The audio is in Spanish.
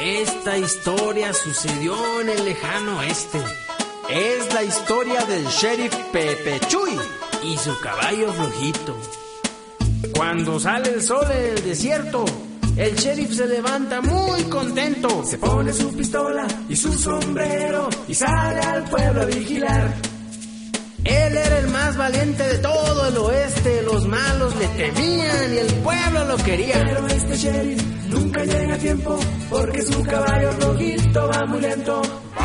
Esta historia sucedió en el lejano oeste. Es la historia del sheriff Pepe Chuy y su caballo flojito. Cuando sale el sol en el desierto, el sheriff se levanta muy contento. Se pone su pistola y su sombrero y sale al pueblo a vigilar. Él era el más valiente de todo el oeste. Los malos le temían y el pueblo lo quería. Pero este sheriff nunca llega a tiempo porque su caballo rojito va muy lento.